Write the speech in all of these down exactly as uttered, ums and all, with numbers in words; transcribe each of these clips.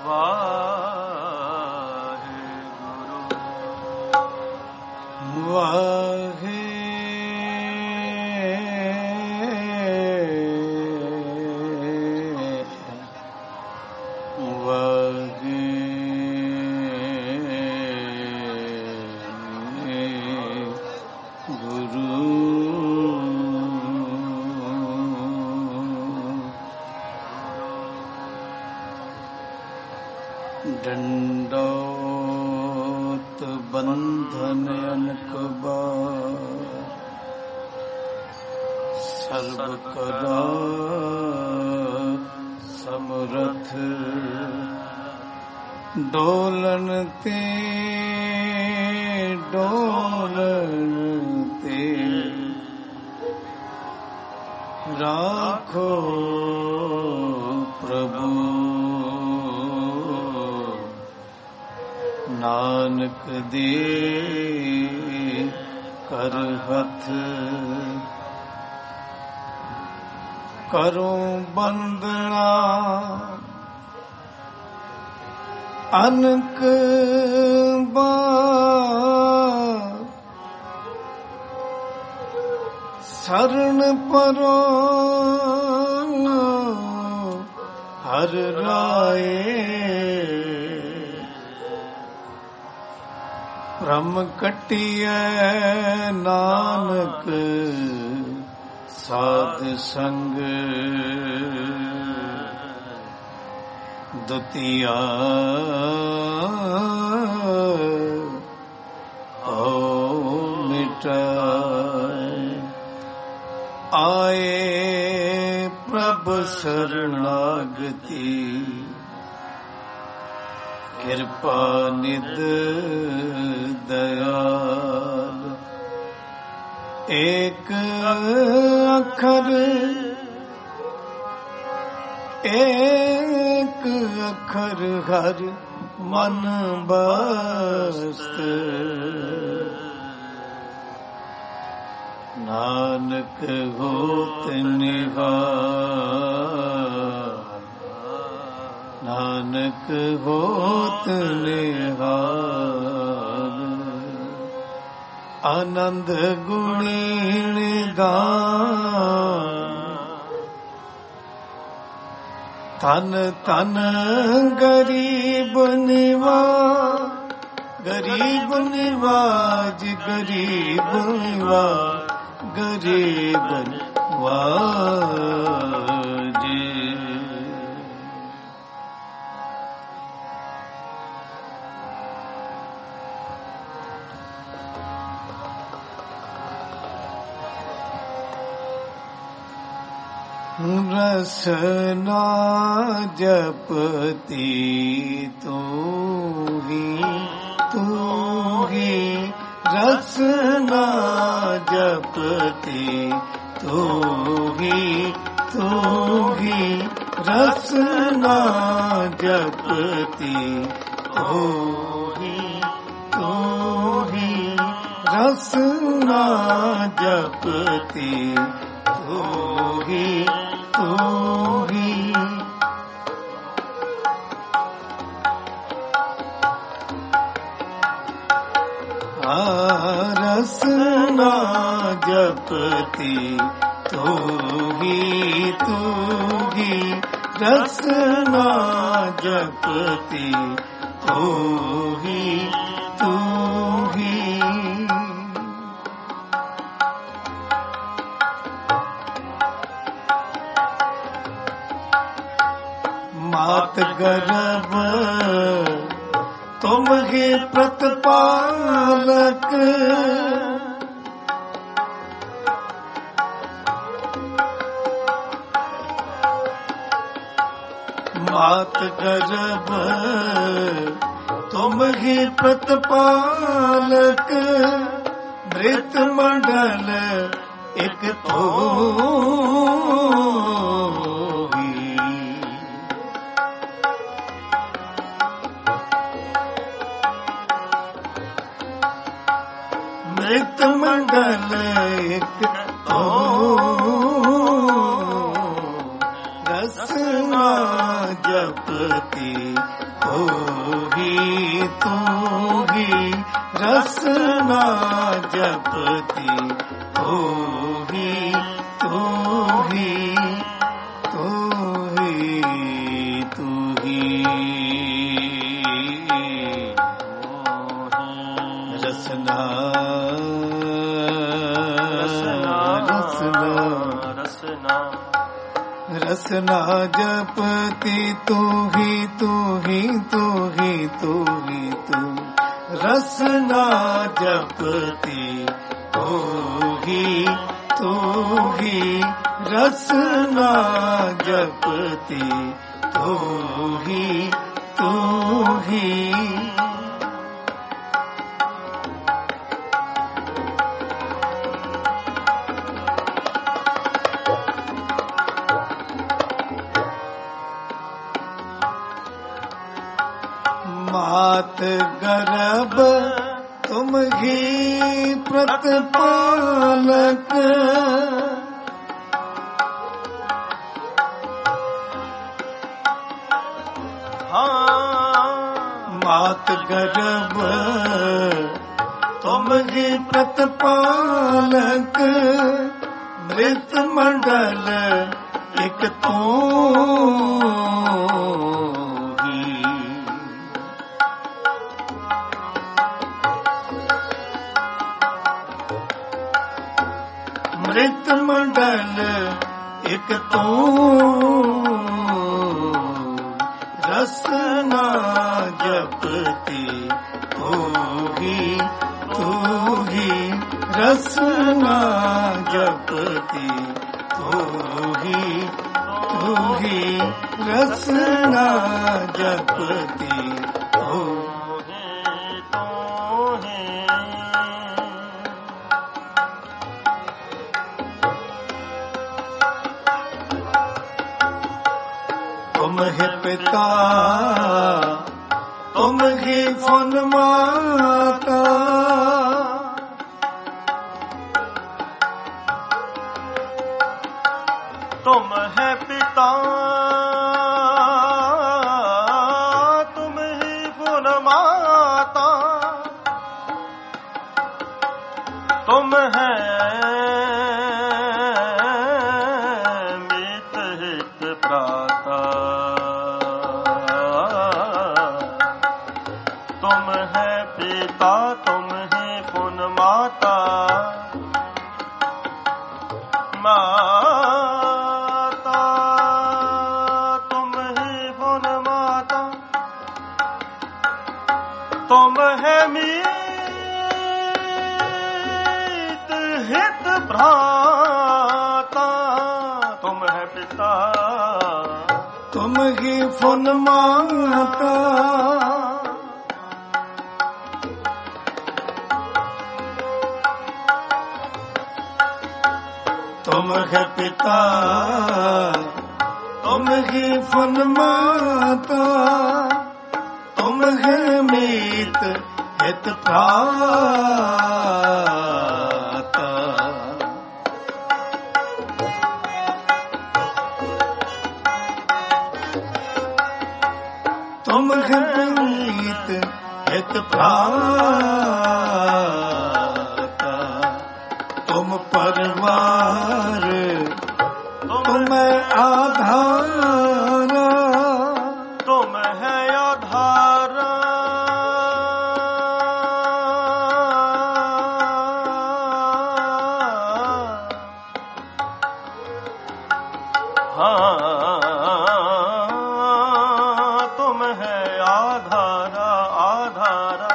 ਵਾਹਿਗੁਰੂ ਵਾਹਿ ਡੰਡੋਤ ਬੰਧਨ ਅਨਕਬਾਰ ਸਰਬ ਕਲਾ ਸਮਰਥ ਡੋਲਨ ਤੇ ਡੋਲਨ ਤੇ ਰਾਖੋ ਪ੍ਰਭੂ ਨਾਨਕ ਦੇ ਕਰ ਹੱਥ ਕਰੋ ਬੰਦਨਾ ਅਨਕ ਬਾਰ ਸਰਣ ਪਰੋ ਹਰ ਰਾਏ ਭ੍ਰਮ ਕੱਟਿਐ ਨਾਨਕ ਸਾਧ ਸੰਗ ਦੁਤੀਆ ਓ ਮਿਟਾਇ ਆਏ ਪ੍ਰਭ ਸਰਣਾਗਤੀ ਕਿਰਪਾ ਨਿਧ ਦਇਆਲ ਏਕ ਅੱਖਰ ਏਕ ਅੱਖਰ ਹਰ ਮਨ ਬਸਤ ਨਾਨਕ ਹੋਤ ਨਿਹਾਲ ਨਾਨਕ ਹੋਤ ਨਿਹਾਲ ਆਨੰਦ ਗੁਣੀ ਨਿਦਾਨ ਤਨ ਤਨ ਗਰੀਬ ਨਿਵਾਜ ਗਰੀਬ ਨਿਵਾਜ ਗਰੀਬ ਨਿਵਾਜ ਗਰੀਬ ਨਿਵਾਜ ਰਸਨਾ ਜਪਤੀ ਤੂੰ ਹੀ ਤੂੰ ਹੀ ਰਸਨਾ ਜਪਤੀ ਤੂੰ ਹੀ ਤੂੰ ਹੀ ਰਸਨਾ ਜਪਤੀ ਤੂੰ ਹੀ ਤੂੰ ਹੀ ਰਸਨਾ ਜਪਤੀ ਤੂੰ ਹੀ ਤੂੰ ਹੀ ਰਸਨਾ ਜਪਤੀ ਤੂੰ ਹੀ ਤੂੰ ਹੀ ਰਸਨਾ ਜਪਤੀ ਤੂੰ ਹੀ ਤੂੰ ਹੀ ਮਾਤ ਗਰਭ ਤੁਮ ਹੀ ਪ੍ਰਤਪਾਲਕ ਮਾਤ ਗਰਭ ਤੁਮ ਹੀ ਪ੍ਰਤਪਾਲਕ ਮ੍ਰਿਤ ਮੰਡਲ ਇਕ ਤੋਹੀ ਮ੍ਰਿਤ ਮੰਡਲ ਇਕ ਤੋਹੀ ਰਸਨਾ ਜਪ जपती तोही तोही रसना जपती तोही तोही तोही तोही रसना रसना रसना रसना जपती तू ही तू ही तू ही तू ही तू रसना जपती तू ही तू ही रसना जपती तू ही तू ही मात गर्भ तुम ही प्रतिपालक मात गर्भ तुम ही प्रतिपालक मृत मंडल एक तू मृत मंडल एक तू रसना जपती तू ही तू ही रसना जपती तू ही तू ही रसना जपती तू तुम ही पिता तुम ही फन माता तुम है पिता तुम ही फन माता तुम है मित हित प्राता तुम है पिता तुम ही पुन माता माता तुम ही पुन माता तुम है मीत हित भ्राता तुम है पिता तुम ही फन माता तुम है पिता तुम ही फन माता तुम है मीत हित भ्राता तुम है मीत हित भ्राता तुम परवार तुम आधारा तुम है आधारा हाँ तुम है आधारा आधारा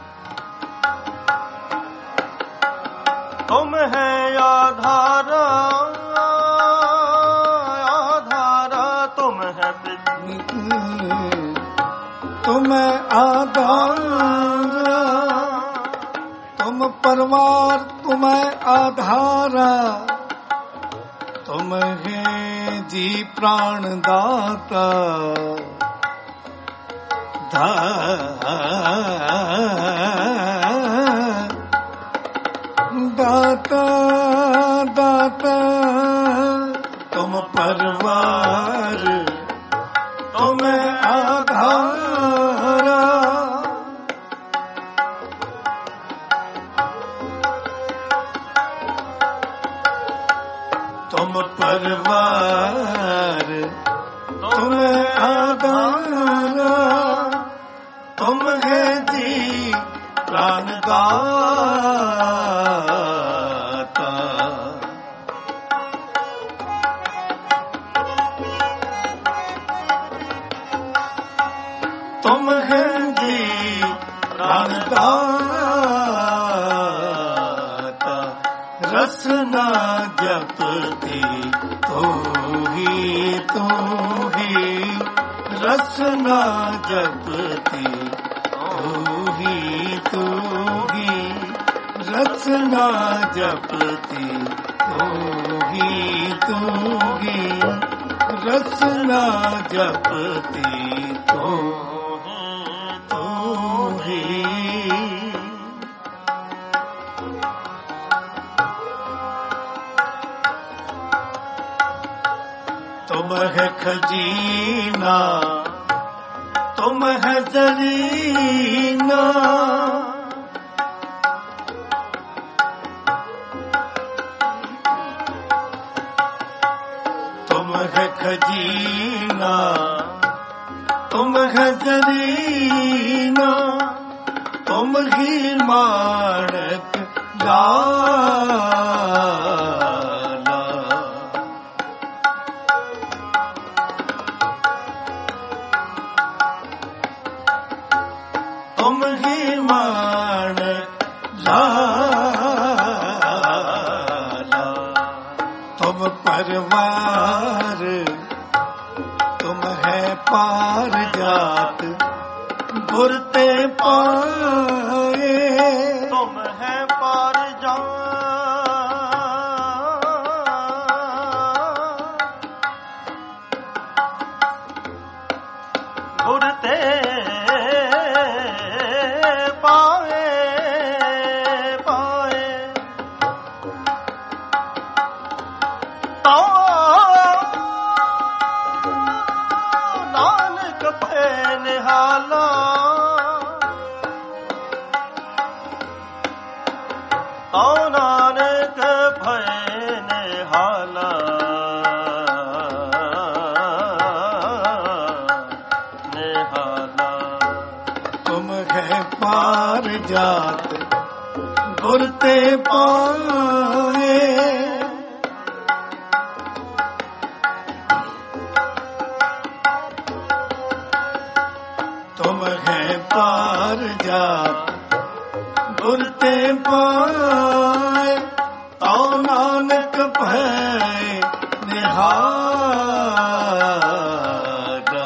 तुम है आधारा आधारा तुम है तुम आधारा तुम परवार तुम आधारा तुम है जी प्राण दाता धा दाता दाता तुम परवार तुम आधारा तुम परवार तुम आधारा तुम है जी प्राणदाता तुम है जी प्राणदाता रसना जपती तू ही तू ही रसना जपती तू ही तू ही रसना जपती तू ही तू ही रसना जपती तू तू ही तुम है खजीना तुम है जरीना तुम है खजीना तुम है जरीना तुम ही माणक लाला तुम ही माणक लाला तुम परवार तुम है पार जात गुरते पाए तुम है पार जात गुरते पाए पाए तो नानक पे निहाला तो नानक भय निहाला निहाला तुम है पार जात गुरते पाए तुम है पार जात गुरते पाए तो नानक भय निहारा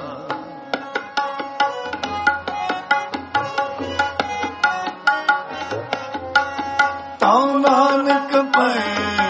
तो नानक भय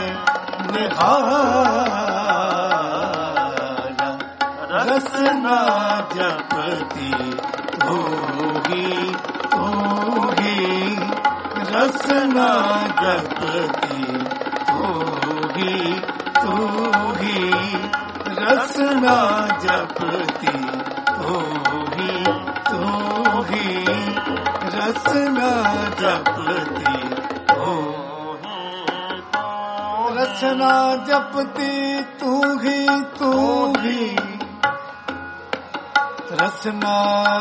निहारा रसना जपती तू ही तू ही रसना जपती तू ही तू ही रसना जपती तू ही तू ही रसना जपती तू रसना जपती तू ही तू ही रसना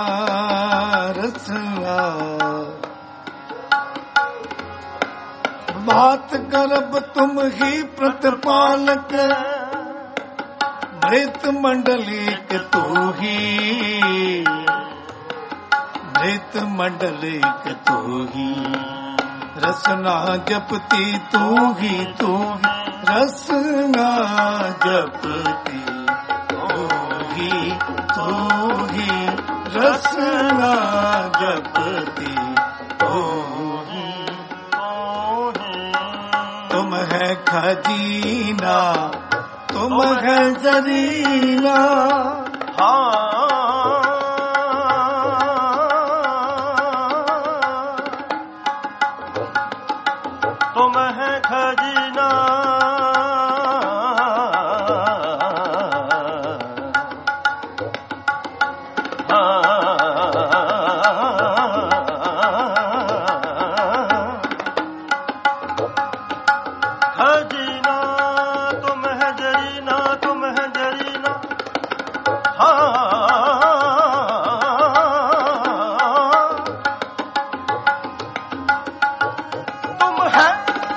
रसना बात करब तुम ही प्रतिपालक मृत मंडलिक तू ही मृत मंडलिक तू ही रसना जपती तू ही तू ही रसना जपती तू ही तू ही रसना जपती तू ही तुम है खजीना तुम है जरीना तुम है खजीना खजीना तुम है जरीना, तुम है जरीना, हाँ तुम है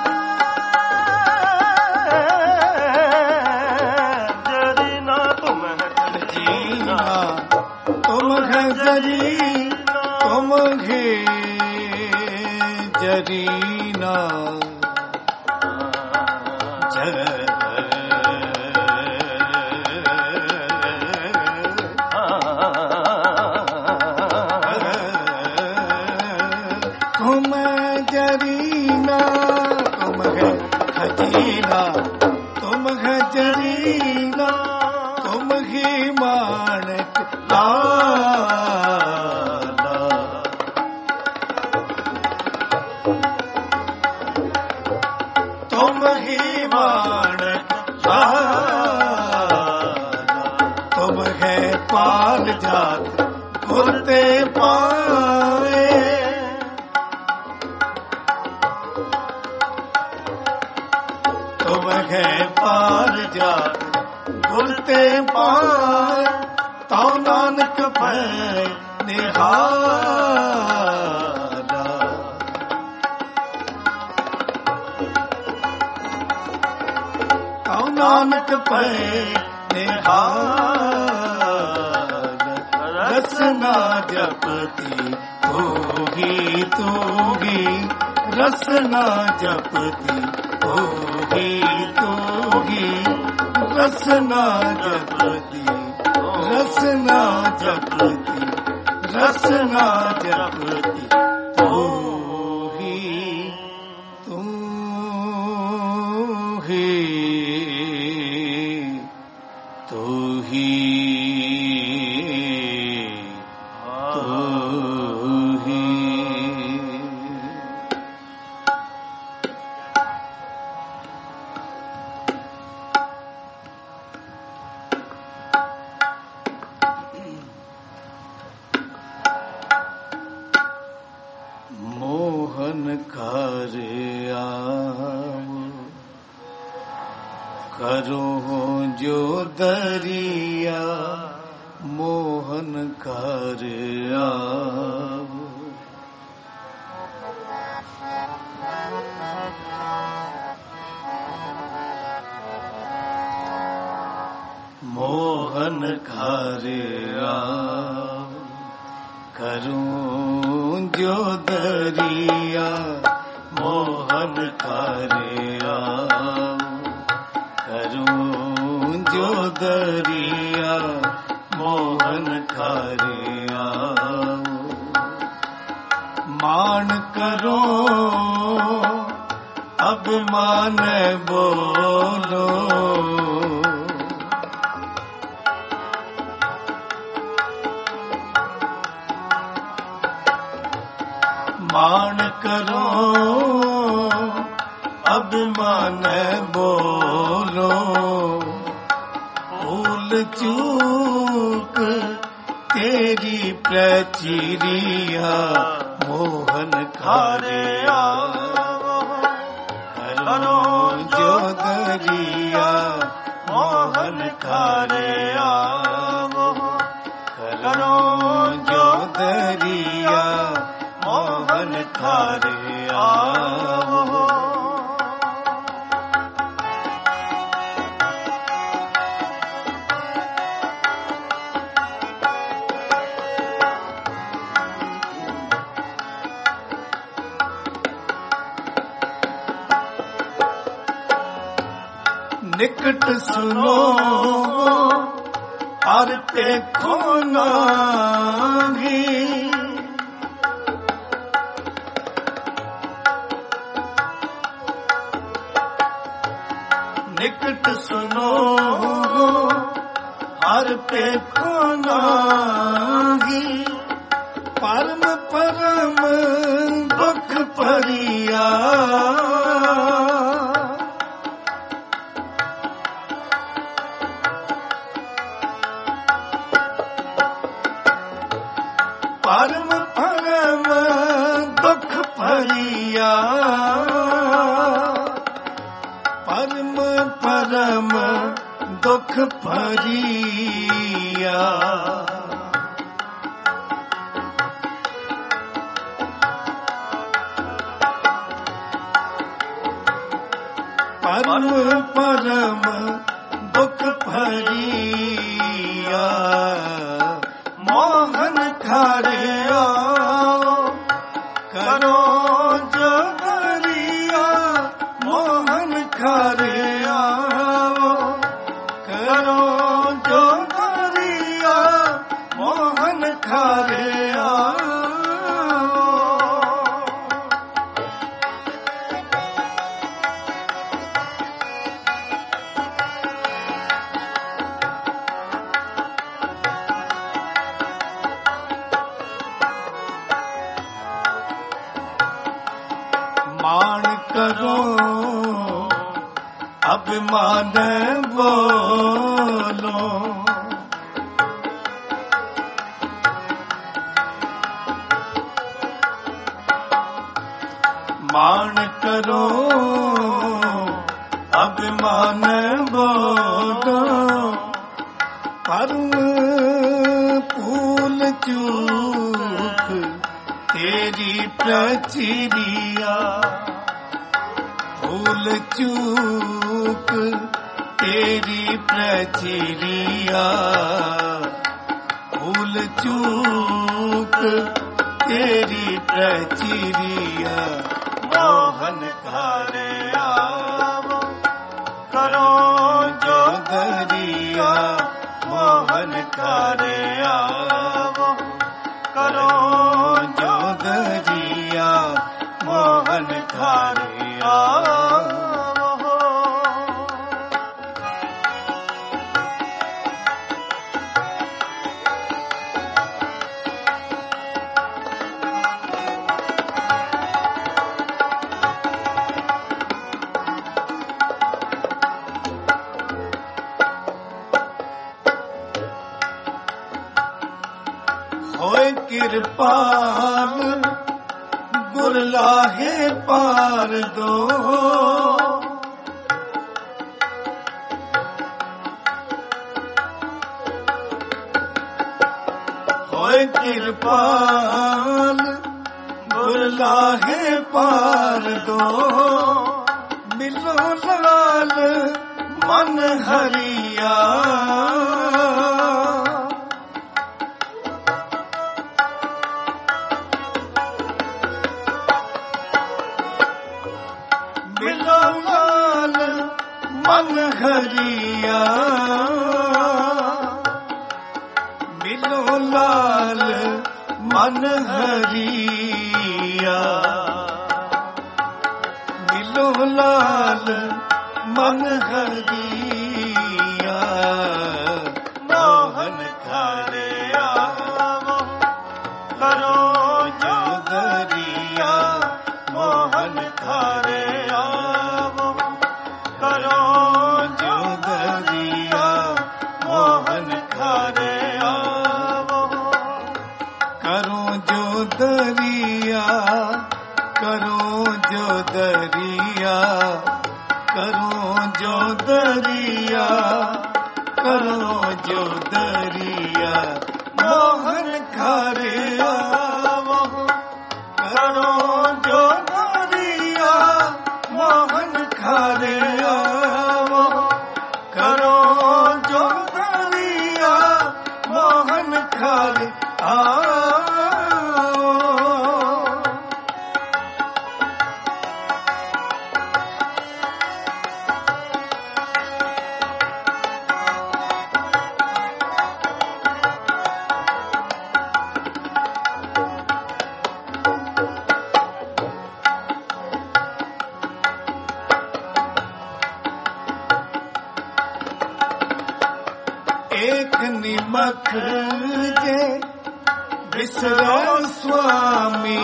जरीना, तुम है जीना तुम है जरी तुम है जरीना तुम जरीना तुम है खजीना तुम है जरीना तुम ही माणक लाला तुम ही माणक लाला तुम है पाल जात गुरते पाए तुम है पार जा गुरते पार तो नानक पे निहारा तो नानक पे निहारा रसना जपती तू ही तू ही रसना जपती तू ही तू ही रसना जपती रसना जपती रसना जपती तू ही तू ही तू ही तू ही मोहन कर आओ करो जो दरिया मोहन कर आओ मोहन कर आओ करूं जो दरिया मोहन कर आओ करूं जो दरिया मोहन कर आओ मान करो अब मान बोलो मान करो अब मान बोलो भूल चूक तेरी प्रचिरिया मोहन खारे आओ करो जो दरिया मोहन खारे आओ करो जो दरिया मोहन खारे आओ निकट सुनो और देखो नागी निकट सुनो हर पे खोनागी परम परम दुख परिया परम परम दुख भरिया परम परम दुख भरिया परम परम दुख भरिया मोहन खारिया करो जो करिया मोहन खारिया करो जो करिया मोहन खारिया मान करो अभिमान बोलो मान करो अभिमान बोलो परम फूल चूक तेरी प्रचिरिया फूल चूक तेरी प्रचिरिया फूल चूक तेरी प्रचिरिया मोहन खारे आवो करो जो दरिया मोहन खारे आवो करो जो दरिया मोहन खारे आवो होए कृपाल गुर लाहे पार दो होए कृपाल गुर लाहे पार दो मिलो लाल मन हरिया मन हरिया मिलो लाल मन हरिया मिलो लाल मन हरिया मोहन खारे आवो करो जो दरिया मोहन खारे आवो करो जो दरिया मोहन खारे आवो करो जो दरिया करो जो दरिया करो जो दरिया करो जो दरिया मोहन खारे आवो करो जो दरिया मोहन खारे आवो करो जो दरिया मोहन खारे आवो एक निमख जे बिसरो स्वामी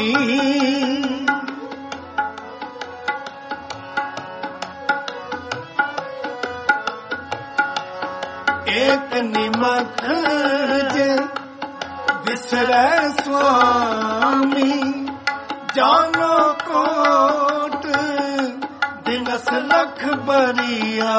एक निमख जे बिसरै स्वामी जानो कोट दिनस लख बरिया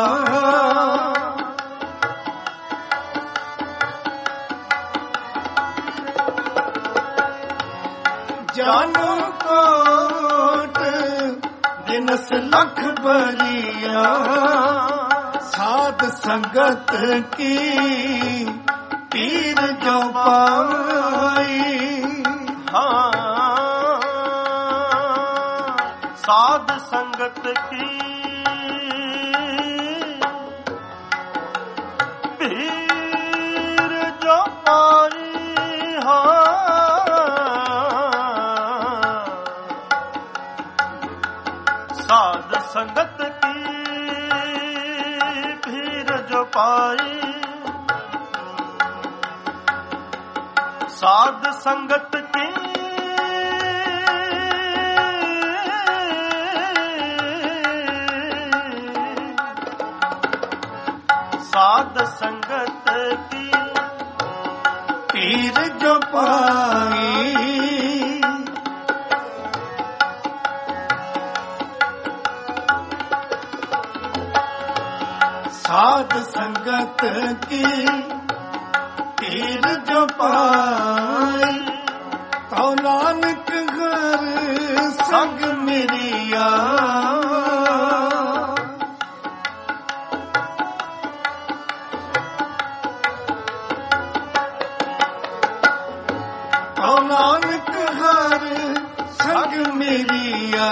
जानो कोट दिनस लख बरिया साध संगत की पीर जो पाई हाँ साध संगत की पीर जो पाई साध संगत की भीर जो पाई साध संगत की साध संगत की पीर जो पाई साध संगत की पीर जो पाई तो नानक घर संग मेरिया तो नानक घर संग मेरिया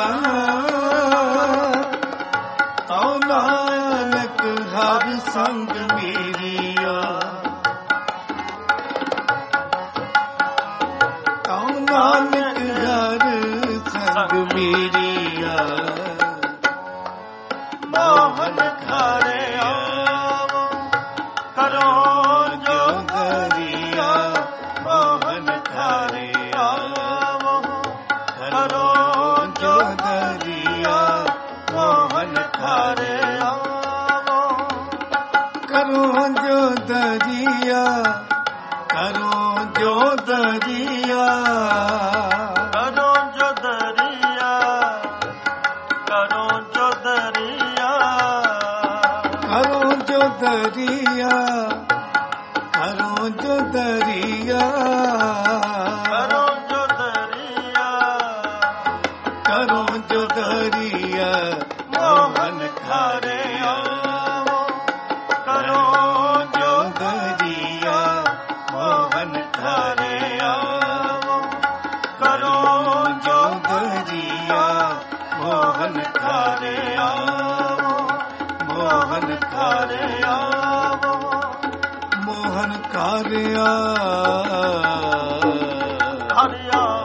तो नानक हर संग मेरिया तो नानक हर संग मेरिया मोहन घरे आओ करो जो दरिया मोहन घरे आओ करो जो दरिया मोहन घरे आओ करो जो दरिया करो जो दरिया करो जो दरिया करो जो दरिया करो जो दरिया करो जो दरिया करो जो दरिया करो जो दरिया मोहन घरे आओ करो जो दरिया मोहन घरे आओ करो जो दरिया मोहन घरे आओ मोहन घरे आओ मोहन कार्या घरे आओ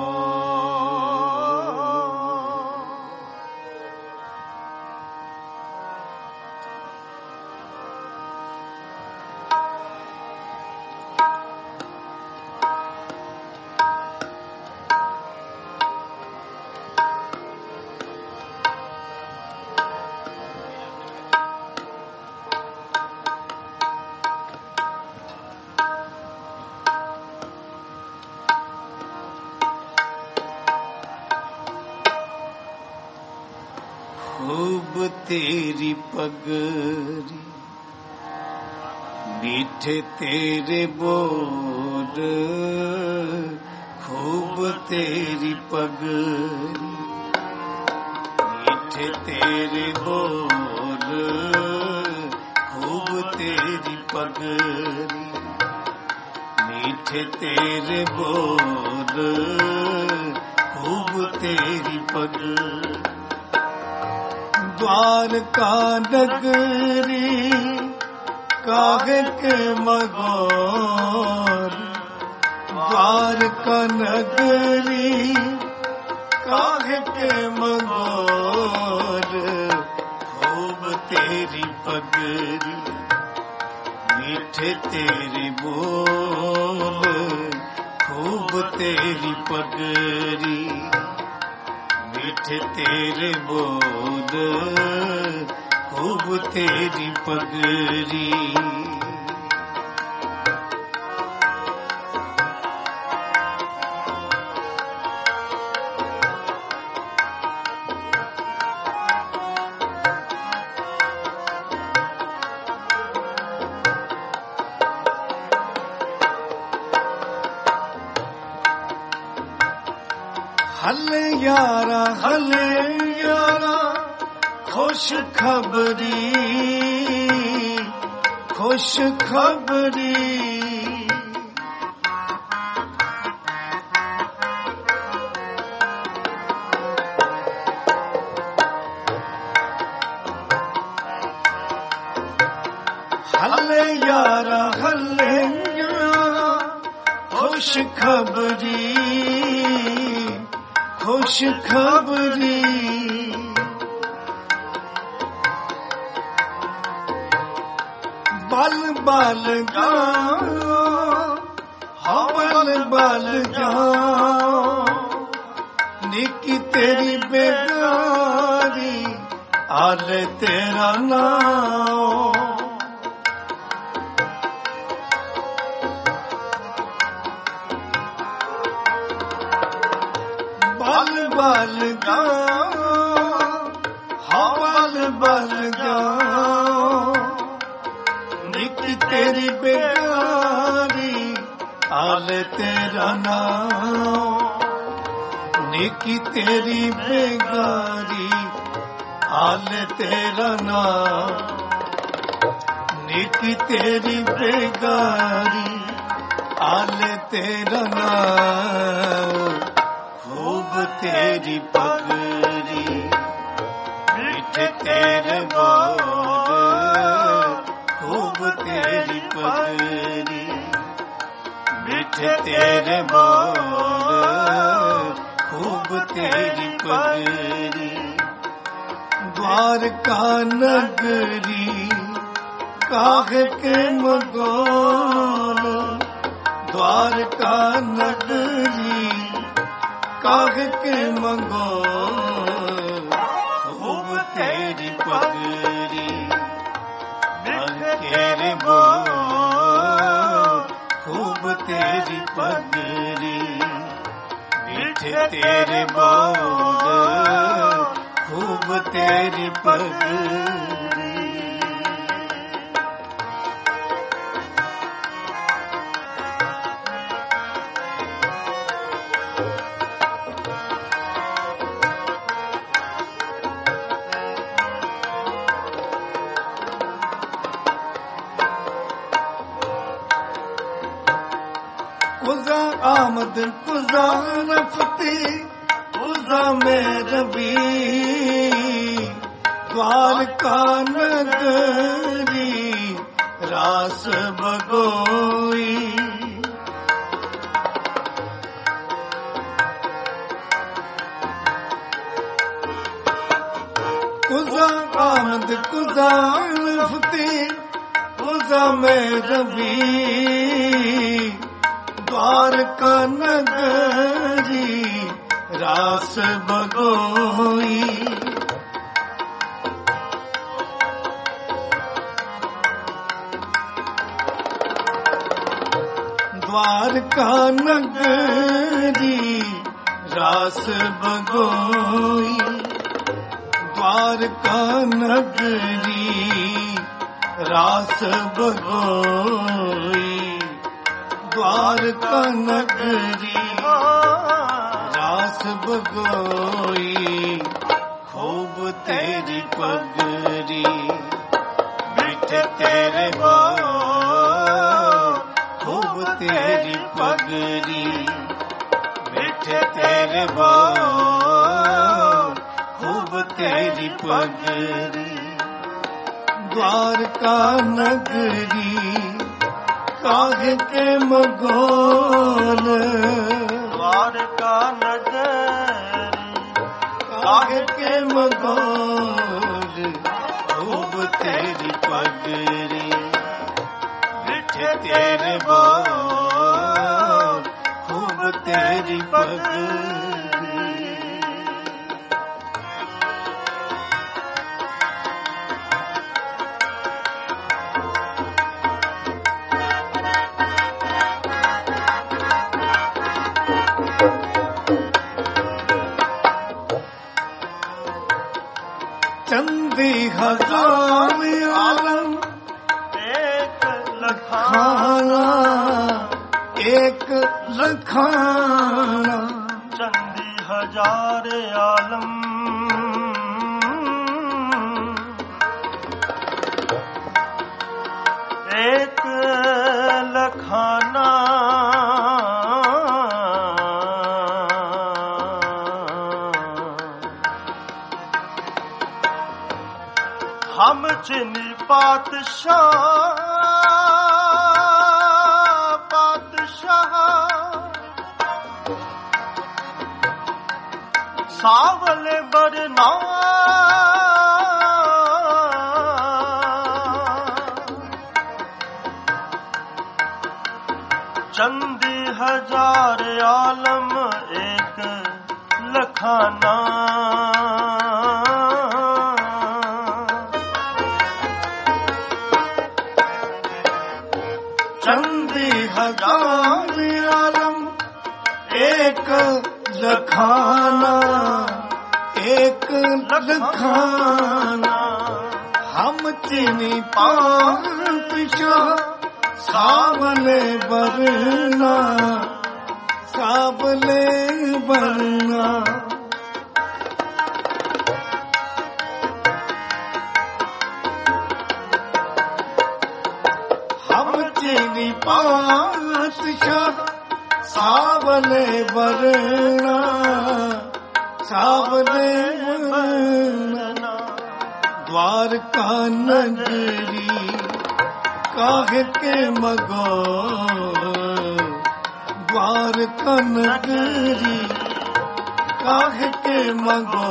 खूब तेरी पगरी मीठे तेरे बोल खूब तेरी पगरी मीठे तेरे बोल खूब तेरी पगरी मीठे तेरे बोल खूब तेरी पगरी द्वारका नगरी काहे के मगोर द्वारका नगरी काहे के मगोर खूब तेरी पगरी मीठे तेरे बोल खूब तेरी पगरी मीठे तेरे बोल खूब तेरी पगरी हले यारा हले यारा खुश खबरी खुश खबरी हले यारा हले यारा खुश खबरी खुश खबरी बल बल जाओ हाँ बल बल जाओ निकी तेरी बेगारी आले तेरा नाम बल बल जाओ हाँ बल बल जाओ निकी तेरी बेगारी आले तेरा नाम निकी तेरी बेगारी आले तेरा नाम निकी तेरी बेगारी आले तेरा नाम खूब तेरी पगड़ी मीठे तेरे बोल खूब तेरी पगड़ी मीठे तेरे बोल खूब तेरी पगड़ी द्वारका नगरी काहे के मगोल द्वारका नगरी काहे के मगोल खूब तेरी पगड़ी तेरे बोल खूब तेरी पगड़ी मीठे तेरे बोल खूब तेरी पगड़ी कुजा आमद कुजा रफती कुजा में रबी द्वारका नगरी रास बगोई कुजा आमद कुजा रफती कुजा में रबी द्वारका नगरी रास बगोई द्वारका नगरी रास बगोई द्वारका नगरी रास बगोई द्वारका नगरी रास बगोई खूब तेरी पगड़ी मीठे तेरे बोल खूब तेरी पगड़ी मीठे तेरे बोल खूब तेरी पगड़ी द्वारका नगरी काहे के मगोल द्वारका नगरी काहे के मगोल खूब तेरी पगड़ी मीठे तेरे बोल खूब तेरी पगड़ी चंदी हजार आलम एक लखाना एक लखाना चंदी हजार आलम एक लखाना हम चिनी पातशाह पातशाह सावले बरना चंदी हजार आलम एक लखाना चंदी हजार आलम एक लखाना एक लखाना हम चीनी पातशाह सावले बरना सावले बरना हम चीनी पातशाह सावले बरना सावले बरना द्वारका नगरी काहे के मगो द्वारका नगरी काहे के मगो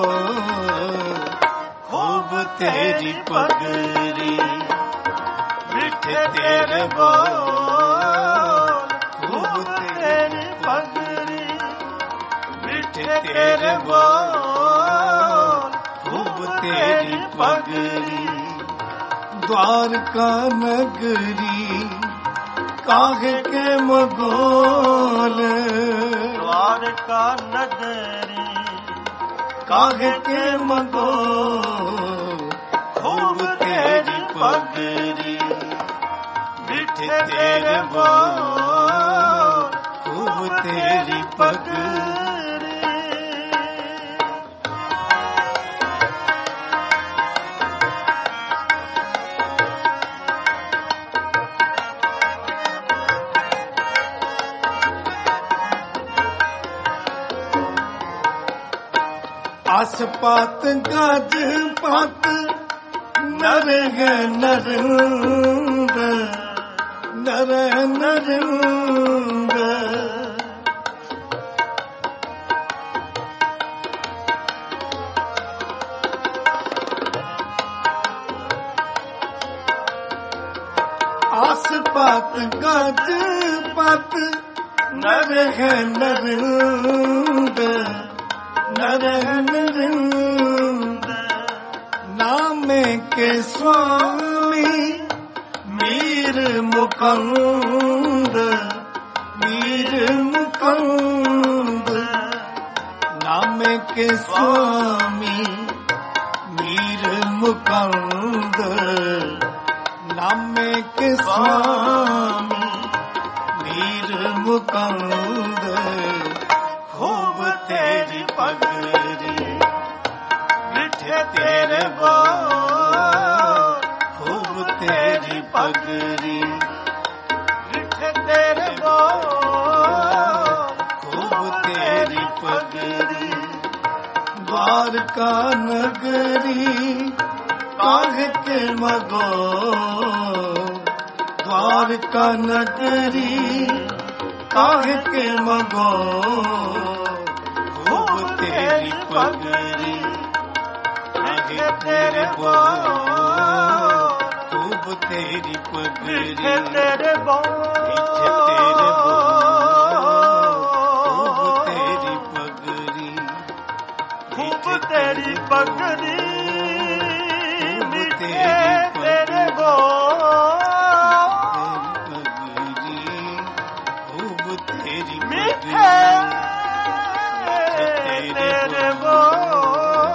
खूब तेरी पगरी मिठे तेरे बोल खूब तेरी पगरी मिठे तेरे बोल खूब तेरी पगरी द्वारका नगरी काहे के मगोल द्वारका नगरी काहे के मगोल खूब तेरी पगरी मिठे तेरे बोल खूब तेरी पगरी आस पात गज पात नर है नरंग नर नरंग आस पात गज पात नर है नरंग नरंग नामे के स्वामी मीर मुकुंद मीर मुकुंद नामे के स्वामी मीर मुकुंद नामे के स्वामी मीर मुकुंद खूब तेरी पगरी मिठे तेरे बोल खूब तेरी पगरी मिठे तेरे बोल खूब तेरी पगरी द्वारका नगरी काहे के मगो द्वारका नगरी काहे के मगो खूब तेरी पगरी मिठे तेरे बोल खूब तेरी पगरी मिठे तेरे बोल मिठे तेरे बोल खूब तेरी पगरी खूब तेरी पगरी मिठे तेरे बोल खूब तेरी मिठे तेरे बोल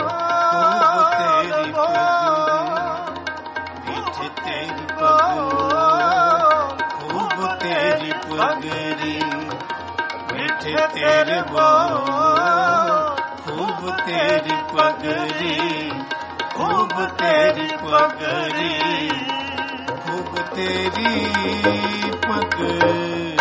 मिठे तेरी बोल खूब तेरी पगरी मिठे तेरे बोल तेरी पगड़ी, खूब तेरी पगड़ी, खूब तेरी पगड़ी।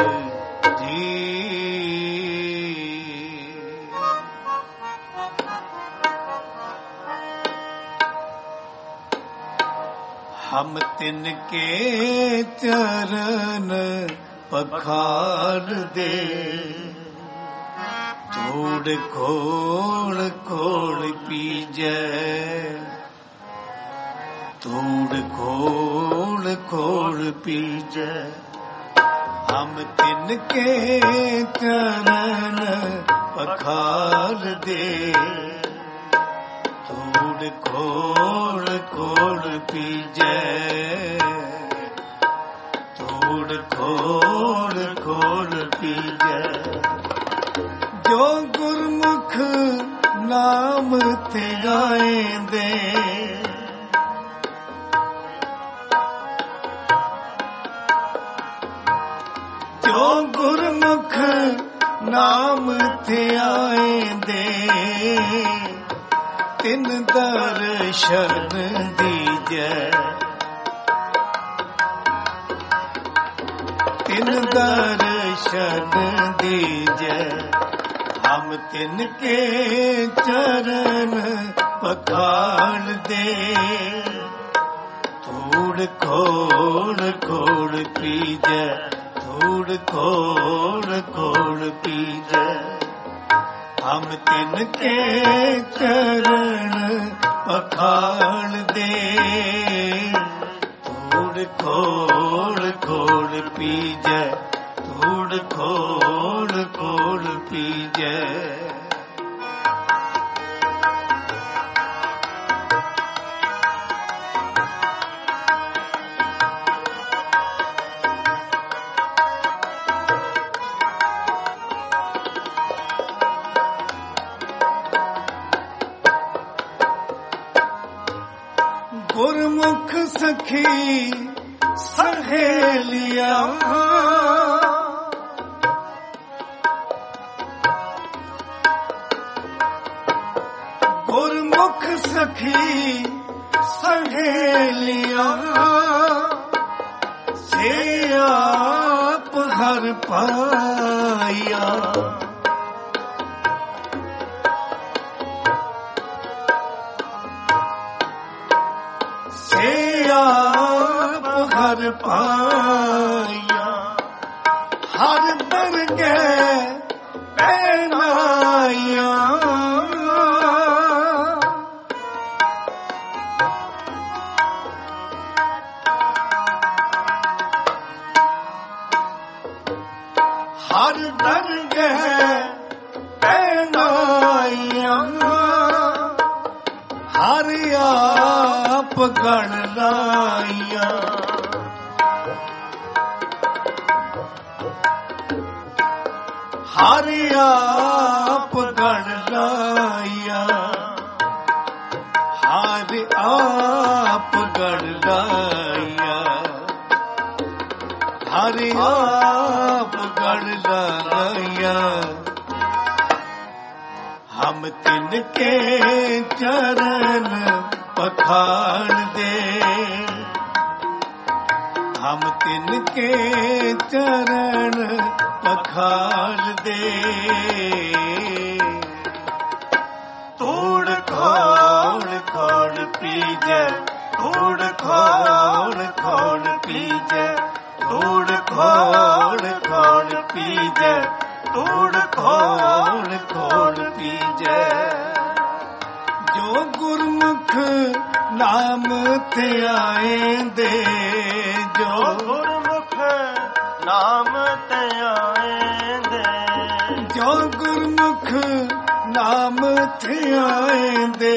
हम तिनके चरण पखार दे, धूड़ खोड़ खोड़ पीजे, धूड़ खोड़ खोड़ पीजे। हम तिनके चरण पखार दे, धूड़ खोड़ खोड़ पीजे, धूड़ खोड़ खोड़ पीजे। जो गुरमुख नाम ते गाएंदे, जो गुरमुख नाम ते आएंदे, तिन दर्शन दीजे, तिन दर्शन दीजे। हम तिनके चरण पखार दे, धूड़ खोड़ खोड़ पीजे, धूड़ खोड़ खोड़ पीजे। हम तिनके चरण पखार दे, धूड़ खोड़ खोड़ पीजे, धूड़ खोड़ खोड़ पीजे। गुरमुख सखी सहेलिया, गुरमुख सखी सहेलिया, से आप हर पाया। से आप हर पाया, हर दरगे पहनाया। हर दरगे पहनाया, हर आप गण लाया। हर आप गण लाया, हर आप गण लाया, हर आप गण लाया। हम तिनके चरण पखार दे, हम तिनके चरण पखार दे। धूड़ खोड़ खोड़ पीजे, धूड़ खोड़ खोड़ पीजे, धूड़ खोड़ खोड़ पीजे, धूड़ खोड़ खोड़ पीजे। जो गुरमुख नाम ते आएंदे, जो गुरमुख नाम ते आएंदे, जो गुरमुख नाम ते आएंदे।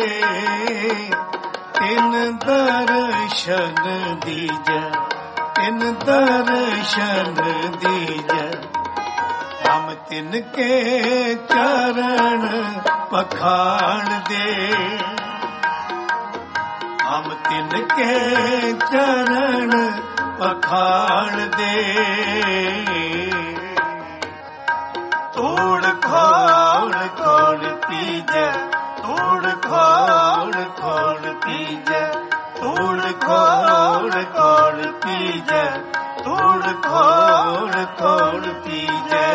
तिन दर्शन दीजे, तिन दर्शन दीजे। हम तिनके चरण पखार दे, हम तिनके चरण पखार दे। धूड़ खोड़ खोड़ पीजे, ਖੋਲ ਪੀਜੈ।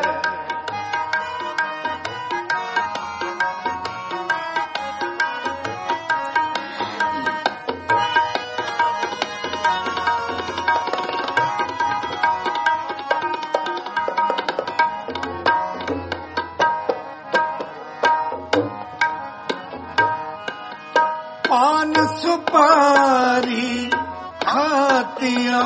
ਪਾਨ ਸੁਪਾਰੀ ਖਾਤਿਆਂ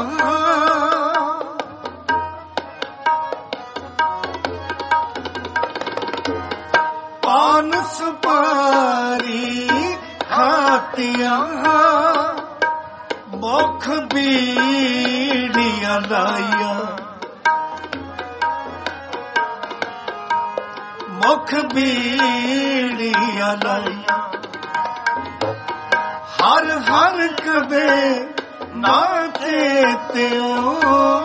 ਪਾਨ ਸੁਪਾਰੀ ਖਾਤਿਆਂ ਮੁਖ ਬੀੜੀਆਂ ਲਾਈਆਂ ਮੁਖ ਬੀੜੀਆਂ ਲਾਈਆਂ ਹਰ ਹਰ ਕਦੇ ਨਾ ਚੇਤਿਓ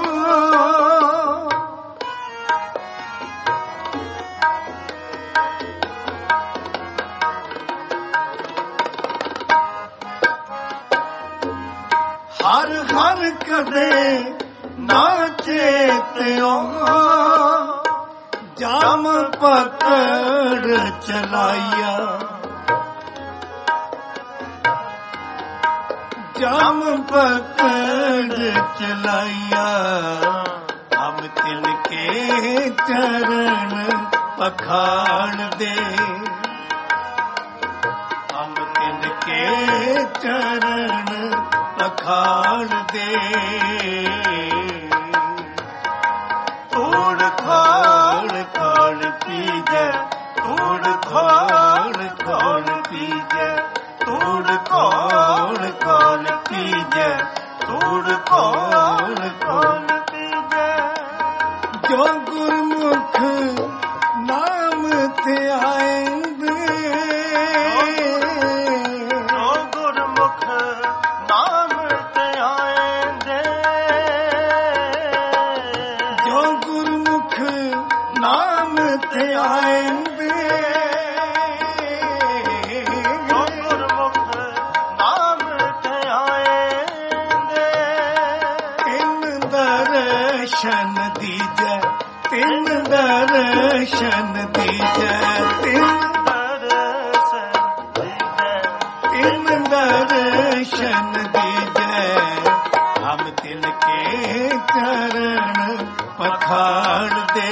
ਹਰ ਹਰ ਕਦੇ ਨਾ ਚੇਤਿਓ ਜਾਮ ਪਕੜ ਚਲਾਈਆ ਜਾਮ ਪਕੜ ਚਲਾਈਆ ਹਮ ਤਿਨਕੇ ਚਰਨ ਪਖਾਣ ਦੇ ਹਮ ਤਿਨਕੇ ਚਰਨ ਪਖਾਣ ਦੇ ਤੋੜ ਖਾਣ ਖਾਣ ਪੀਜੈ ਤੋੜ ਖਾਣ ਖਾਣ ਪੀਜੈ ਤੋੜ ਖਾਣ ਖਾਣ ਪੀਜੈ ਤੋੜ ਖਾਣ ਖਾਣ ਪੀਜੈ। ਜੋ ਗੁਰਮੁਖ ਨਾਮ ਧਿਆਇਂਦੇ ਜੋ ਗੁਰਮੁਖ ਨਾਮ ਧਿਆਇਂਦੇ ਜੋ ਗੁਰਮੁਖ ਨਾਮ ਧਿਆਇਂਦੇ ਦਰਸ਼ਨ ਦੀਜੈ ਤਿੰਨ ਦਰਸ਼ਨ ਦੀਜੈ ਤਿੰਨ ਦਰਸ਼ਨ ਦੀਜੈ ਤਿੰਨ ਦਰਸ਼ਨ ਦੀਜੈ ਹਮ ਤਿਨਕੇ ਚਰਨ ਪਖਾਣ ਦੇ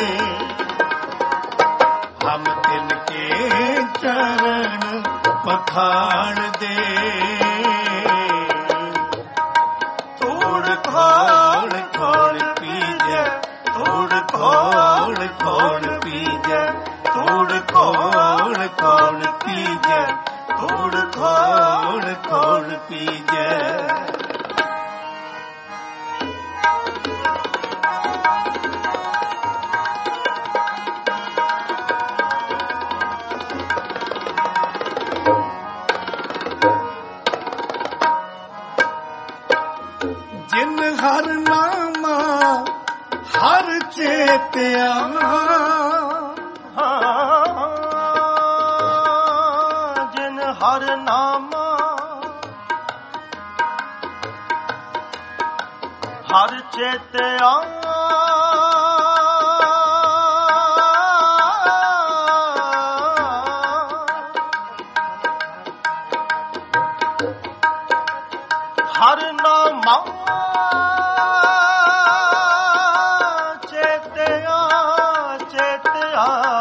ਹਮ ਤਿਨਕੇ ਚਰਨ ਪਖਾਣ ਦੇ ਤੋੜ ਖਾਣ ਖਾਣ ਪੀਜੈ ਤੋੜ ਖਾਣ ਖਾਣ ਪੀਜੈ ਤੋੜ ਖਾਣ ਖਾਣ ਪੀਜੈ ਤੋੜ ਖਾਣ ਖਾਣ ਪੀਜੈ। ਜਿਨ ਹਰ ਨਾਮਾ ਹਰ ਚੇਤਿਆ ਜਿਨ ਹਰ ਨਾਮਾ ਹਰ ਚੇਤਿਆ ਹਰ ਨਾਮਾ ਚੇਤਿਆ ਚੇਤਿਆ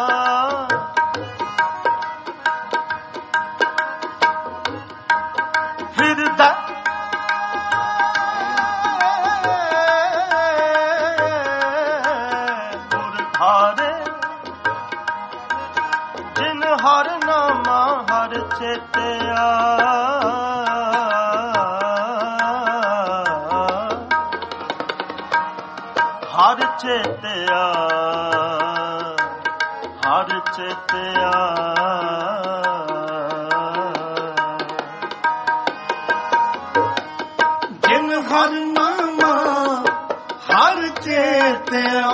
ਹਿਰਦੈ ਗੁਰ ਧਾਰੇ ਜਿਨ ਹਰ ਨਾਮਾ ਹਰ ਚੇਤਿਆ ਹਰ ਚੇਤਿਆ ਹਰ ਚੇਤਿਆ ਜਿਨ ਹਰ ਨਾਮਾ ਹਰ ਚੇਤਿਆ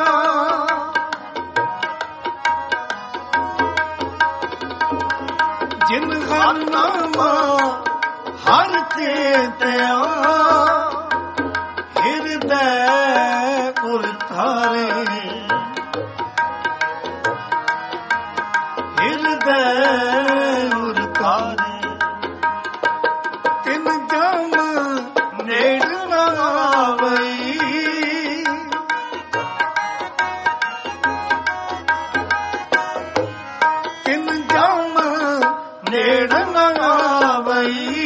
ਜਿਨ ਹਰ ਨਾਮਾ ਹਰ ਚੇਤਿਆ ਹਿਰਦੈ ਗੁਰ ਧਾਰੇ ਦੇ ਉਰਤਾਰੇ ਤਿਨ ਜਮ ਨੇੜ ਨਾ ਆਵਈ ਤਿਨ ਜਮ ਨੇੜ ਨਾ ਆਵਈ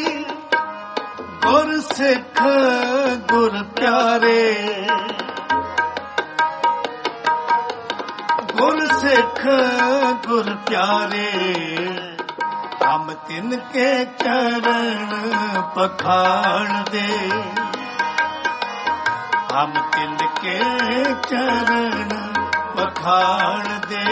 ਗੁਰ ਸਿੱਖ ਗੁਰ ਪਿਆਰੇ ਗੁਰ ਸਿੱਖ ਗੁਰ ਪਿਆਰੇ ਹਮ ਤਿਨ ਕੇ ਚਰਨ ਪਖਾਣ ਦੇ ਹਮ ਤਿਨ ਕੇ ਚਰਨ ਪਖਾਣ ਦੇ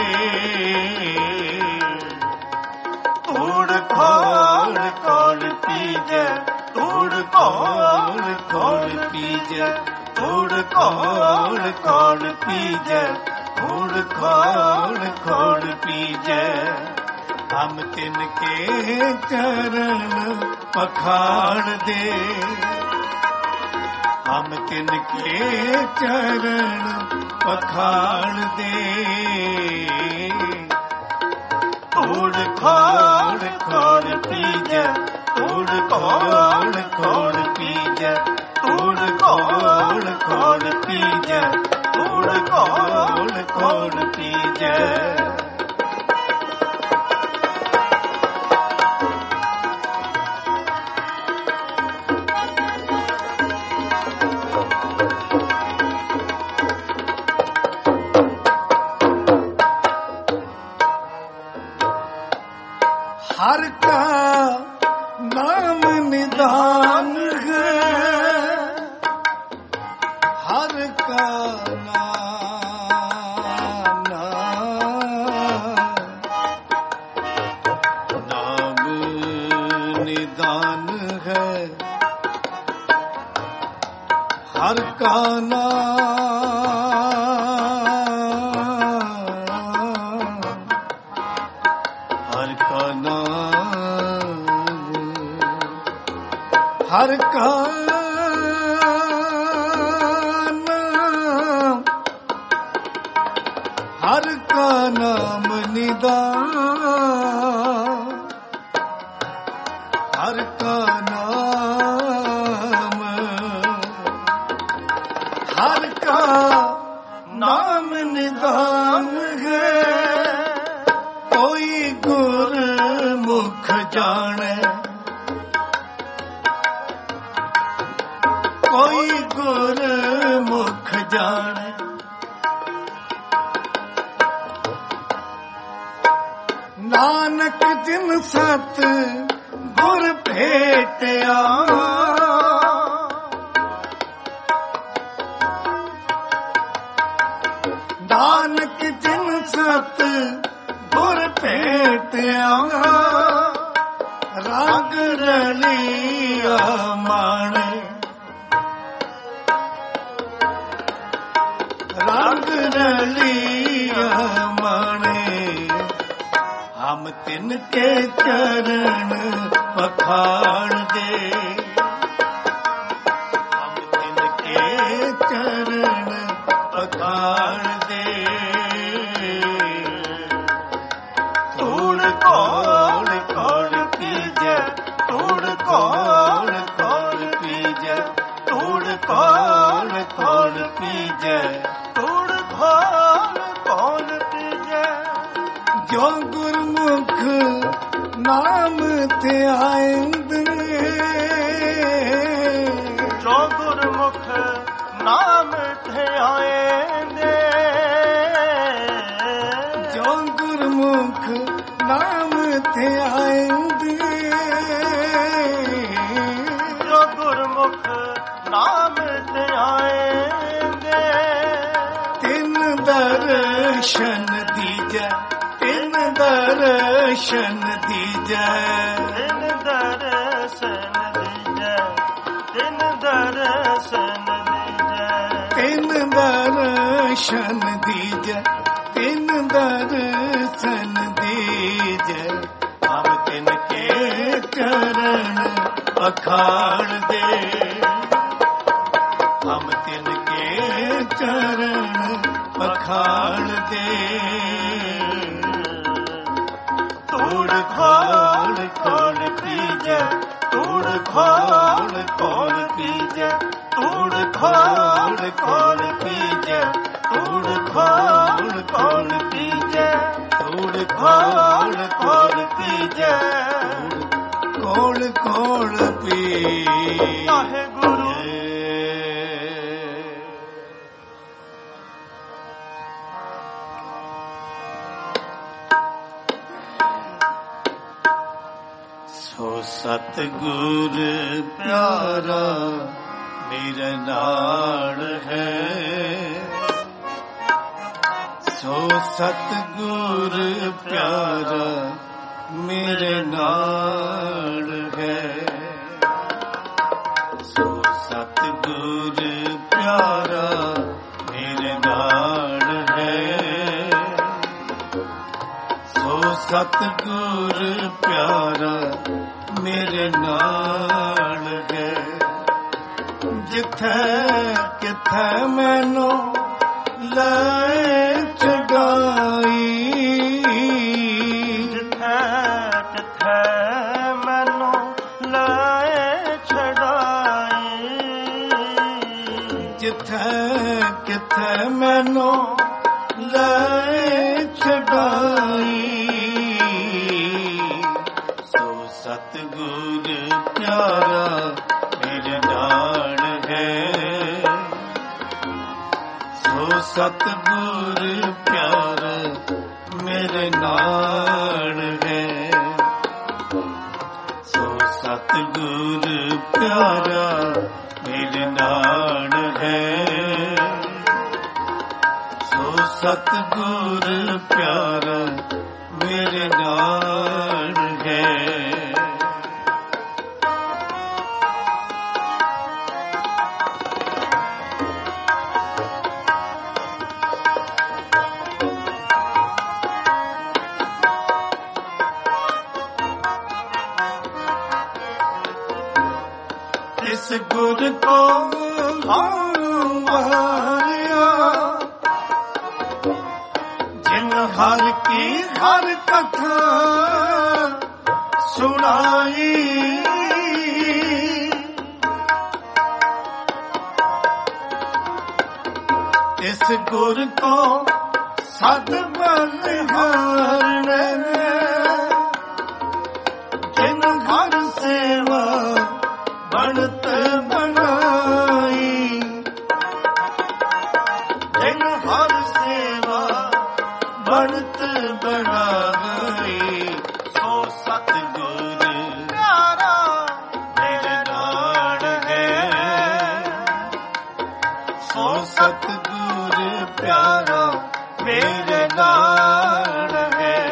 ਧੂੜ ਖੋੜ ਕੋੜ ਪੀਜੈ ਧੂੜ ਕੋੜ ਕੋੜ ਪੀਜੈ ਧੂੜ ਕੋੜ ਕੋੜ ਪੀਜੈ ਧੂੜ ਕੋੜ ਕੋੜ ਪੀਜੈ ਹਮ ਤਿਨ ਕੇ ਚਰਨ ਪਖਾਣ ਦੇ ਹਮ ਤਿਨ ਕੇ ਚਰਨ ਪਖਾਣ ਦੇ ਧੂੜ ਕੋੜ ਕੋੜ ਪੀਜੈ ਧੂੜ ਕੋੜ ਕੋੜ ਪੀਜੈ ਧੂੜ ਕੋੜ ਕੋੜ ਪੀਜੈ ਧੂੜ ਕੋੜ ਕੋੜ ਪੀਜੈ हर का नाम निदान है हर का नाम नाम निदान है हर का नाम हर का नाम हर का नाम हर का नाम निदान हर का नाम हर का नाम निदान है कोई गुरमुख जाने कोई गुरमुख जाने नानक जिन सत गुर भेटिया नानक जिन सत गुर भेटिया राग रलिया माणे राग रलिया माणे हम तिन के चरण पखाण दे हम तिन के चरण पखाण दे धूड़ कोड़ कोड़ पीजै धूड़ कोड़ कोड़ पीजै धूड़ कोड़ कोड़ पीजै धूड़ कोड़ कोड़ पीजै जो गुरमुख नाम ते आएंदे जो गुरमुख नाम ते आएंदे जो गुरमुख नाम ते आएंदे जो गुरमुख नाम ते आएंदे तिन दर्शन दीजै तिन दर्शन दीजै तिन दर्शन दीजै तिन दर्शन दीजै तिन दर्शन दीजै तिन दर्शन दीजै हम तिन के चरण पखाण दे हम तिन के चरण पखाण दे ਧੂੜ ਖੋਲ ਖੋਲ ਪੀਜੈ, ਧੂੜ ਖੋਲ ਖੋਲ ਪੀਜੈ, ਧੂੜ ਖੋਲ ਖੋਲ ਪੀਜੈ, ਧੂੜ ਖੋਲ ਖੋਲ ਪੀਜੈ, ਧੂੜ ਖੋਲ ਖੋਲ ਪੀਜੈ, ਖੋਲ ਖੋਲ ਪੀ ਵਾਹਿਗੁਰੂ। ਸੋ ਸਤਿਗੁਰ ਪਿਆਰਾ ਮੇਰੇ ਨਾਲ ਹੈ, ਸੋ ਸਤਿਗੁਰ ਪਿਆਰਾ ਮੇਰੇ ਨਾਲ ਹੈ, ਸੋ ਸਤਿਗੁਰ ਪਿਆਰਾ ਮੇਰੇ ਨਾਲ ਹੈ, ਸੋ ਸਤਿਗੁਰ ਪਿਆਰਾ ਮੇਰੇ ਨਾਲ ਹੈ। ਜਿੱਥੇ ਕਿਥੇ ਮੈਨੂੰ ਲੈ ਛਡਾਈ, ਜਿੱਥੇ ਕਿਥੇ ਮੈਨੂੰ ਲੈ ਛਡਾਈ, ਜਿੱਥੇ ਕਿਥੇ ਮੈਨੂੰ ਲੈ ਛਡਾਈ, ਸੋ ਸਤਿਗੁਰ ਪਿਆਰਾ ਮੇਰੇ ਨਾਲ ਹੈ, ਸੋ ਸਤਿਗੁਰ ਪਿਆਰਾ ਮੇਰੇ ਨਾਲ ਹੈ, ਸੋ ਸਤਿਗੁਰ ਪਿਆਰਾ ਮੇਰੇ ਨਾਲ ਹੈ, ਸੋ ਸਤਿਗੁਰ ਪਿਆਰਾ ਮੇਰੇ ਨਾਲ ਹੈ। ਇਸ ਗੁਰ ਕੋ ਹਾਰਿਆ, ਜਿਨ ਹਰ ਕੀ ਹਰ ਕਥਾ ਸੁਣਾਈ, ਇਸ ਗੁਰ ਕੋ ਸਦ ਬਲਿਹਾਰਨੇ, ਜਿਨ ਹਰ ਸੇਵਾ ਬਣਤ ਬਣਾਈ, ਜਿਨ ਹਰ ਸੇਵਾ ਬਣਤ ਬਣਾਈ, ਸੋ ਸਤਿਗੁਰ ਪਿਆਰਾ ਮੇਰੇ ਨਾਲ ਹੈ, ਸੋ ਸਤਿਗੁਰ ਪਿਆਰਾ ਮੇਰੇ ਨਾਲ ਹੈ,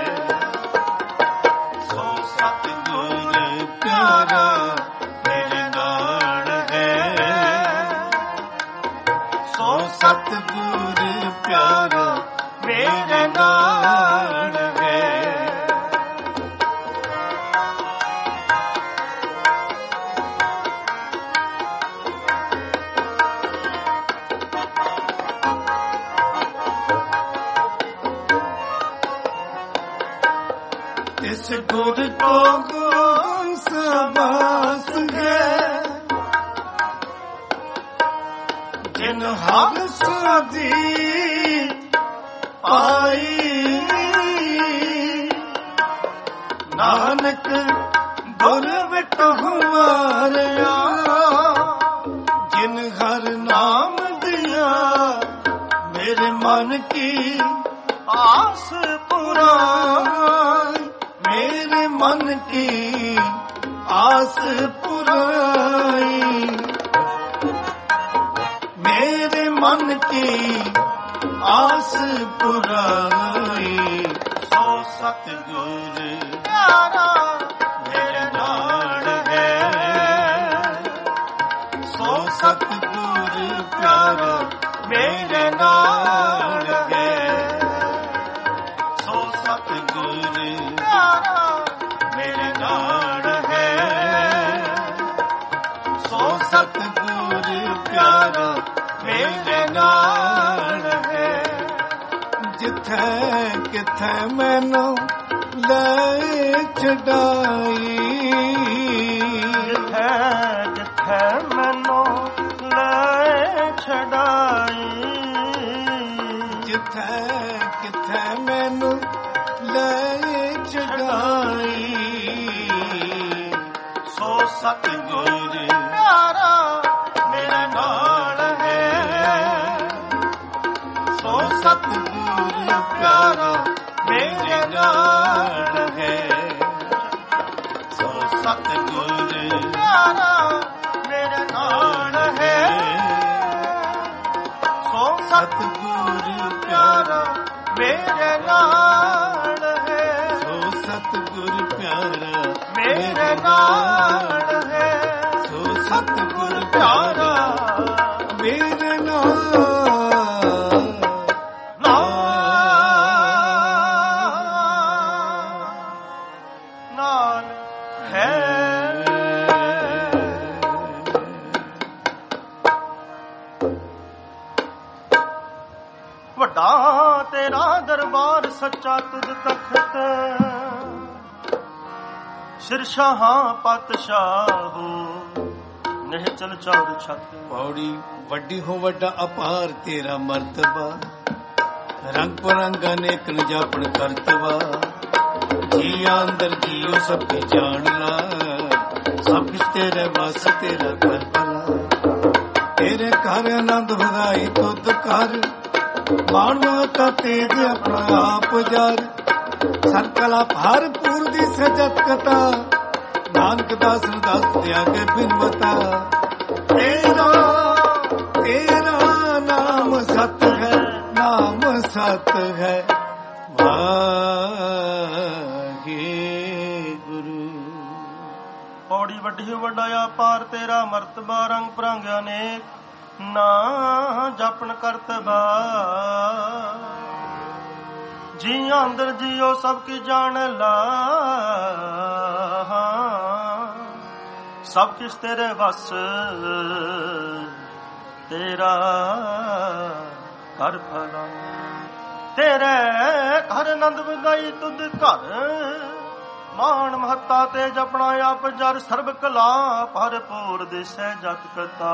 ਸੋ ਸਤਿਗੁਰ ਪਿਆਰਾ ਮੇਰੇ ਨਾਲ ਹੈ, ਸੋ ਸਤਿਗੁਰ ਪਿਆਰਾ ਮੇਰੇ ਨਾਲ ਹੈ। ਇਸ ਗੁਰ ਕੋ ਗੁਣ ਸਬਾਸ ਹੈ, ਜਿਨ ਹਰ ਸਾਦੀ ਪਾਈ, ਨਾਨਕ ਗੁਰ ਵਿਟ ਹਮਾਰਿਆ, ਜਿਨ ਹਰ ਨਾਮ ਦਿਆ ਮੇਰੇ ਮਨ ਕੀ ਆਸ ਪੁਰਾਈ, ਮੇਰੇ ਮਨ ਕੀ ਆਸ ਪੁਰਾਈ, ਮੇਰੇ ਮਨ ਕੀ ਆਸ ਪੁਰਾਈ, ਸੋ ਸਤਿਗੁਰ ਪਿਆਰਾ ਮੇਰੇ ਨਾਲ ਹੈ, ਸੋ ਸਤਿਗੁਰ ਪਿਆਰਾ ਮੇਰੇ ਨਾਲ ਹੈ, ਸੋ ਸਤਿਗੁਰ ਪਿਆਰਾ ਮੇਰੇ ਨਾਲ ਹੈ, ਸੋ ਸਤਿਗੁਰ ਪਿਆਰਾ ਮੇਰੇ ਨਾਲ ਹੈ। ਜਿੱਥੇ ਕਿਥੇ ਮੈਨੂੰ ਲੈ ਛਡਾਈ। ਜਿੱਥੇ ਜਿੱਥੇ ਮੈਨੂੰ ਲੈ ਛਡਾਈ, ਜਿੱਥੇ ਕਿੱਥੇ ਮੈਨੂੰ ਲੈ ਛਡਾਈ। ਸੋ ਸਤਿਗੁਰ ਪਿਆਰਾ ਮੇਰੇ ਨਾਲ ਹੈ, ਸੋ ਸਤਿਗੁਰ ਪਿਆਰਾ ਮੇਰੇ ਨਾਲ ਹੈ, ਸੋ ਸਤਿਗੁਰ ਪਿਆਰਾ ਮੇਰੇ ਨਾਲ ਹੈ, ਸੋ ਸਤਿਗੁਰ ਪਿਆਰਾ ਮੇਰੇ ਨਾਲ ਹੈ, ਸੋ ਸਤਿਗੁਰ ਪਿਆਰਾ ਮੇਰੇ ਨਾਲ ਹੈ, ਸੋ ਸਤਿਗੁਰ ਪਿਆਰਾ ਮੇਰੇ ਨਾਲ ਨਾਲ ਹੈ। ਵੱਡਾ ਤੇਰਾ ਦਰਬਾਰ ਸੱਚਾ ਤੁਧ ਤਖਤ, ਸ਼ਿਰਸ਼ਾਹਾਂ ਪਾਤਸ਼ਾਹੋ ਨਿਹਚਲ ਚੌਰ ਛਤ। ਪੌੜੀ ਵੱਡੀ ਹੋ ਵੱਡਾ ਅਪਾਰ ਤੇਰਾ ਮਰਤਬਾ, ਰੰਗ ਪਰੰਗ ਅਨੇਕ ਨ ਜਾਪਣ ਕਰਤਵਾ। ਜੀਆਂ ਅੰਦਰ ਜੀਓ ਸਭ ਕੀ ਜਾਣ ਲਾ, ਸਭ ਕੁਛ ਤੇਰੇ ਵਾਸ ਤੇਰਾ ਘਰ ਭਲਾ। ਤੇਰੇ ਘਰ ਆਨੰਦ ਵਧਾਈ ਤੁਧ ਕਰ, ਮਾਣੋ ਤਾ ਤੇਜ ਆਪਣਾ ਆਪ ਜਾਰ। ਸਰਕਲਾ ਭਰਪੂਰ ਦੀ ਸਜਤ ਕਥਾ, ਨਾਨਕ ਦਾਸ ਦਾਸ ਦਿਆ ਕੇ ਬਿਨਵਤਾ। ਤੇਰਾ ਤੇਰਾ ਨਾਮ ਸਤ ਹੈ, ਨਾਮ ਸਤ ਹੈ ਵਾਹਿਗੁਰੂ। ਪੌੜੀ ਵੱਡੀ ਵੱਡਾ ਅਪਾਰ ਤੇਰਾ ਮਰਤਬਾ, ਰੰਗ ਪਰੰਗ ਅਨੇਕ ਨਾ ਜਾਪਣ ਕਰਤਬਾ। ਜੀਆਂ ਅੰਦਰ ਜੀਓ ਸਭ ਕੀ ਜਾਣ ਲਾ, ਸਭ ਕਿਸ ਤੇਰੇ ਵਸ ਤੇਰਾ ਕਰ ਭਲਾ। ਤੇਰੇ ਘਰ ਆਨੰਦ ਵਧਾਈ ਤੁਧ ਘਰ, ਮਾਣ ਮਹੱਤਾ ਤੇ ਜਪਣਾ ਆਪ ਜਰ। ਸਰਬ ਕਲਾ ਭਰਪੂਰ ਦਿਸੈ ਜਤ ਕਤਾ,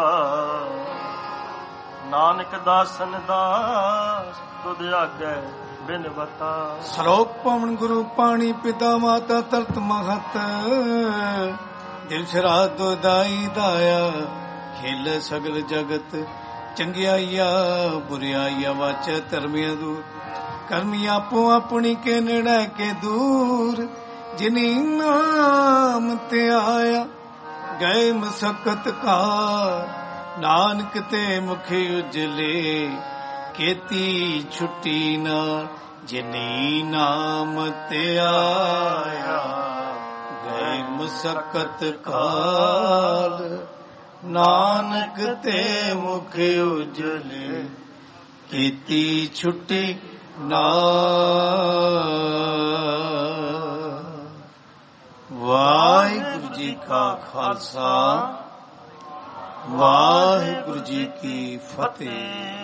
ਨਾਨਕ ਦਾਸਨ ਦਾਸ ਤੁਧ ਆਗੇ ਬਿਨਵਤਾ। ਸ਼ਲੋਕ ਪਵਨ ਗੁਰੂ ਪਾਣੀ ਪਿਤਾ ਮਾਤਾ ਤਰਤ ਮਹਤ, ਦਿਲ ਸ਼ਰਾਧ ਦਾਈ ਦਾਇਆ ਖੇਲ ਸਗਲ ਜਗਤ। ਚੰਗਿਆਈਆ ਬੁਰਿਆਈਆ ਵਾਚੈ ਧਰਮੀਆਂ ਦੂਰ, ਕਰਮੀ ਆਪੋ ਆਪਣੀ ਕੇ ਨੇੜੇ ਕੇ ਦੂਰ। ਜਿਨੀ ਨਾਮ ਤੇ ਆਇਆ ਗਏ ਮਸਕਤ ਕਾ, ਨਾਨਕ ਤੇ ਮੁਖ ਉਜਲੇ ਕੀਤੀ ਛੁੱਟੀ ਨਾ। ਜਿਨੀ ਨਾਮ ਤੇ ਆਇਆ ਗਏ ਮੁਸਕਤ ਕਾਲ, ਨਾਨਕ ਤੇ ਮੁਖ ਉਜਲੇ ਕੀਤੀ ਛੁੱਟੀ ਨਾ। ਵਾਹਿਗੁਰੂ ਜੀ ਕਾ ਖਾਲਸਾ, ਵਾਹਿਗੁਰੂ ਜੀ ਕੀ ਫਤਿਹ।